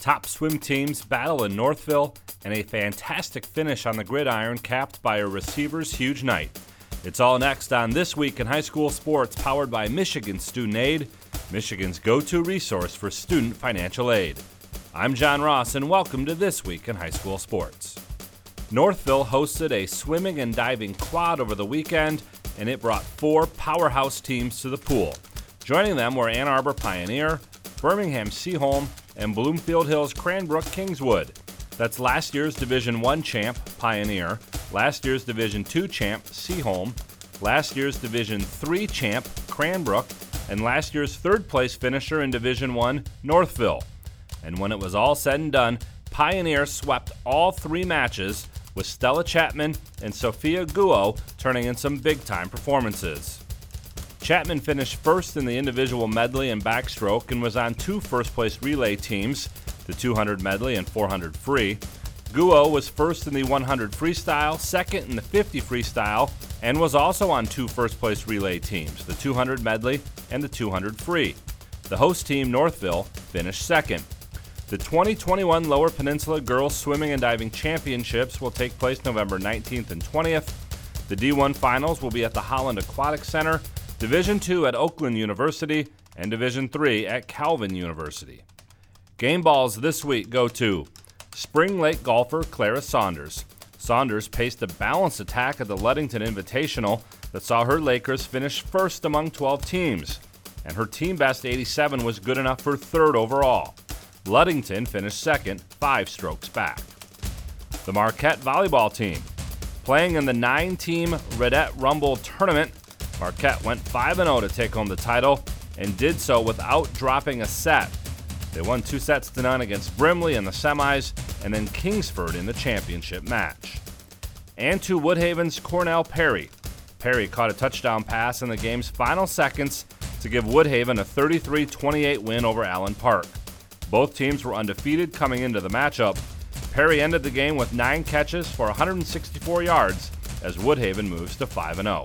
Top swim teams battle in Northville, and a fantastic finish on the gridiron capped by a receiver's huge night. It's all next on This Week in High School Sports, powered by Michigan Student Aid, Michigan's go-to resource for student financial aid. I'm John Ross, and welcome to This Week in High School Sports. Northville hosted a swimming and diving quad over the weekend, and it brought 4 powerhouse teams to the pool. Joining them were Ann Arbor Pioneer, Birmingham Seaholm, and Bloomfield Hills Cranbrook Kingswood. That's last year's Division I champ, Pioneer, last year's Division II champ, Seaholm, last year's Division III champ, Cranbrook, and last year's third-place finisher in Division I, Northville. And when it was all said and done, Pioneer swept all 3 matches, with Stella Chapman and Sophia Guo turning in some big-time performances. Chapman finished first in the individual medley and backstroke and was on 2 first-place relay teams, the 200 medley and 400 free. Guo was first in the 100 freestyle, second in the 50 freestyle, and was also on 2 first-place relay teams, the 200 medley and the 200 free. The host team, Northville, finished second. The 2021 Lower Peninsula Girls Swimming and Diving Championships will take place November 19th and 20th. The D1 finals will be at the Holland Aquatic Center, Division II at Oakland University, and Division III at Calvin University. Game balls this week go to Spring Lake golfer Clara Saunders. Saunders paced a balanced attack at the Ludington Invitational that saw her Lakers finish first among 12 teams, and her team best 87 was good enough for 3rd overall. Ludington finished second, 5 strokes back. The Marquette volleyball team. Playing in the 9-team Redette Rumble tournament, Marquette went 5-0 to take home the title and did so without dropping a set. They won 2-0 against Brimley in the semis and then Kingsford in the championship match. And to Woodhaven's Cornell Perry. Perry caught a touchdown pass in the game's final seconds to give Woodhaven a 33-28 win over Allen Park. Both teams were undefeated coming into the matchup. Perry ended the game with 9 catches for 164 yards as Woodhaven moves to 5-0.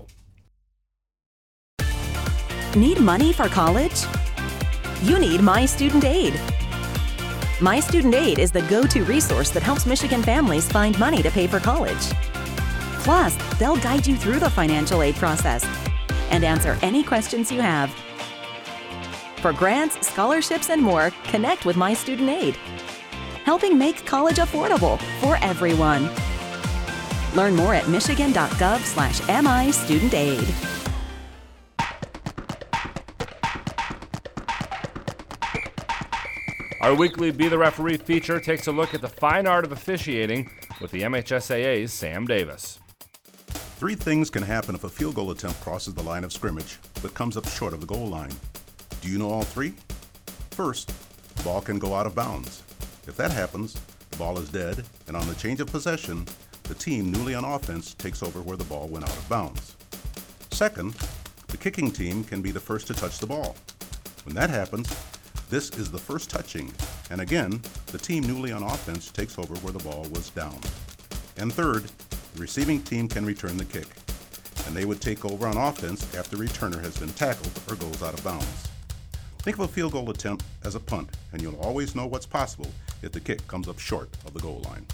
Need money for college? You need My Student Aid. My Student Aid is the go-to resource that helps Michigan families find money to pay for college. Plus, they'll guide you through the financial aid process and answer any questions you have. For grants, scholarships, and more, connect with My Student Aid, helping make college affordable for everyone. Learn more at michigan.gov/MIStudentAid. Our weekly Be the Referee feature takes a look at the fine art of officiating with the MHSAA's Sam Davis. 3 things can happen if a field goal attempt crosses the line of scrimmage but comes up short of the goal line. Do you know all 3? First, the ball can go out of bounds. If that happens, the ball is dead, and on the change of possession, the team newly on offense takes over where the ball went out of bounds. Second, the kicking team can be the first to touch the ball. When that happens, this is the first touching, and again, the team newly on offense takes over where the ball was down. And third, the receiving team can return the kick, and they would take over on offense after the returner has been tackled or goes out of bounds. Think of a field goal attempt as a punt, and you'll always know what's possible if the kick comes up short of the goal line.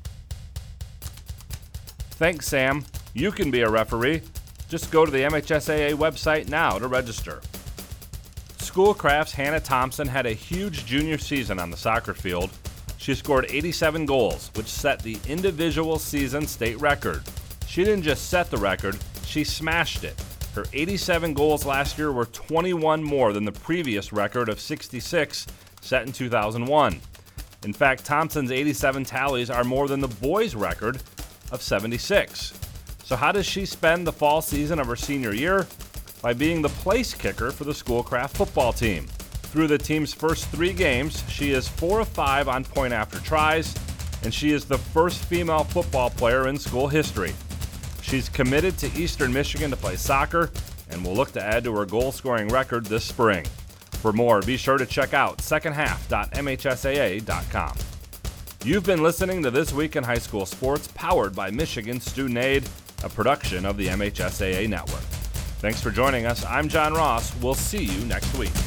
Thanks, Sam. You can be a referee. Just go to the MHSAA website now to register. Schoolcraft's Hannah Thompson had a huge junior season on the soccer field. She scored 87 goals, which set the individual season state record. She didn't just set the record, she smashed it. Her 87 goals last year were 21 more than the previous record of 66 set in 2001. In fact, Thompson's 87 tallies are more than the boys' record of 76. So how does she spend the fall season of her senior year? By being the place kicker for the Schoolcraft football team. Through the team's first 3 games, she is 4 of 5 on point after tries, and she is the first female football player in school history. She's committed to Eastern Michigan to play soccer and will look to add to her goal-scoring record this spring. For more, be sure to check out secondhalf.mhsaa.com. You've been listening to This Week in High School Sports, powered by Michigan Student Aid, a production of the MHSAA Network. Thanks for joining us. I'm John Ross. We'll see you next week.